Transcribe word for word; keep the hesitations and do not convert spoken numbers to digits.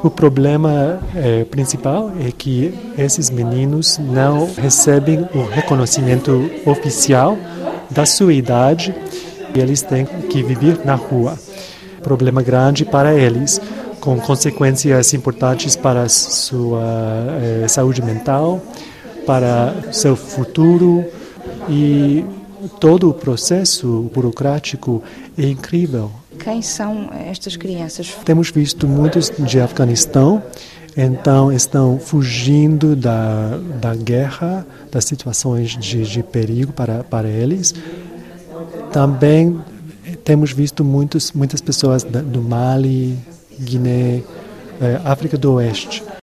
O problema é, principal é que esses meninos não recebem o reconhecimento oficial da sua idade e eles têm que viver na rua. Problema grande para eles, com consequências importantes para a sua eh, saúde mental, para seu futuro, e todo o processo burocrático é incrível. Quem são estas crianças? Temos visto muitos de Afeganistão, então estão fugindo da, da guerra, das situações de, de perigo para, para eles. Também temos visto muitos, muitas pessoas do Mali, Guiné, África do Oeste.